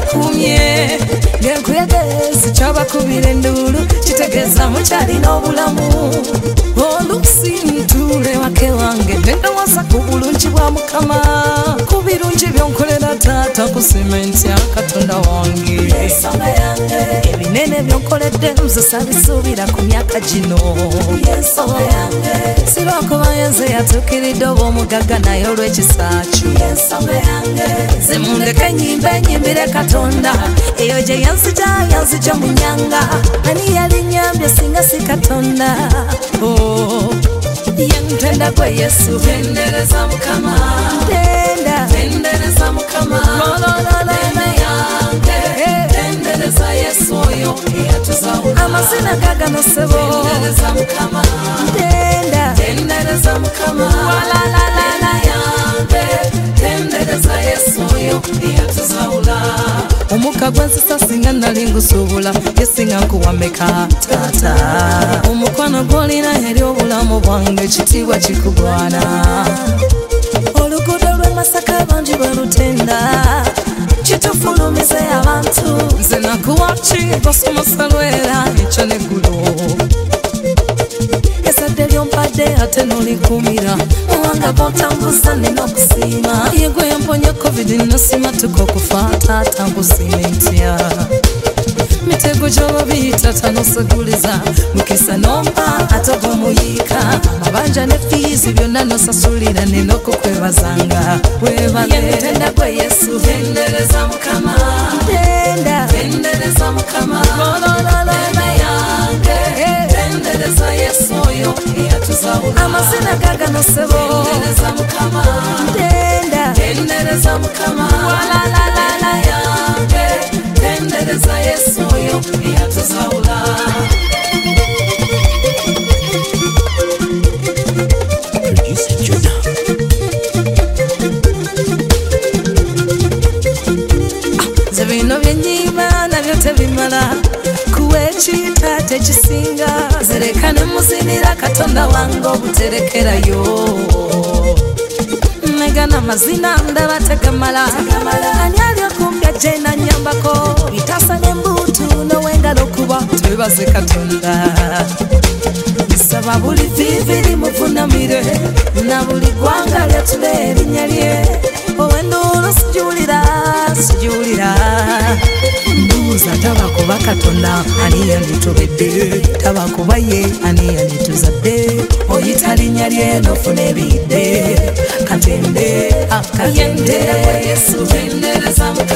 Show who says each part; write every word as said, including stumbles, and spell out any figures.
Speaker 1: kumye ngenkuyegezi kyabakubira endulu kitegeeza mukyalina obulamu oluusi ntule wake wange nendowoza ku bulungi bwa Mukama ku birungi byonkolera taata kusima ntya Katonda wange ensonga yange ebinene byonkoledde nzusa bisuubira ku myaka gino ensonga yange sirwakuba yenze yatuukiridde oba omugagga naye olw'ekisa kyo ensonga yange zimundeke nyimbe enyimbire Katonda eyo gye yanzija yanzija mu nnyanga ani yalinyambye singa si Katonda oh. Yentenda kwa Yesu tendereza Mukama tenda tendereza Mukama lolololeme yange tendereza Yesu oyo eyatuzaula amazina gagano sebo tendereza Mukama tenda tendereza Mukama walalalala yange tendereza Yesu oyo eyatuzaula omuka gwansisa singa nali ngusuubula yesinga nkuwameka taata omukwano gwolina eri obulamu bwange ekitiibwa kikugwana oluguudo lw'e Masaka bangi balutenda kitufulumize abantu nze nakuwaki basomesa lwera ekyo neggulu esadde lyompadde ate nolikumira muwanga botambuza nina okusiima yegwe yamponya covid nosima tuka okufa taata nkusiima ntya mitego gy'obabi taata noseguliza mukisa nompa ate gwomuyiika amabanja ne fiizi byonna nosasulira nina okukwebazanga webale tenda gwe Yesu tendereza Mukama tenda tendereza Mukama lolololeme yange tendereza Yesu oyo eyatuzaula amazina gagano sebo tendereza Mukama tenda tendereza Mukama walalalala yange tendereza Yesu oyo eyatuzaula zebino byenyiba nabyo tebimala kuwekita tekisinga zerekane muzinira Katonda wange obuterekerayo megana mazina ndaba tegamala ani ali okumpya gye nanyambako bitasa n'embuutu nowengalo kuba twebaze Katonda bisaba buli vivi limuvunamire na buli gwanga lyatule erinnya lye owenduulu sijuwulira sijuwulira mbuuza tabakuba Katonda ani yanditubedde tabakuba ye ani yandituzadde oyita linnya lye nofuna ebidde katende akatende Yesu tendereza Mukama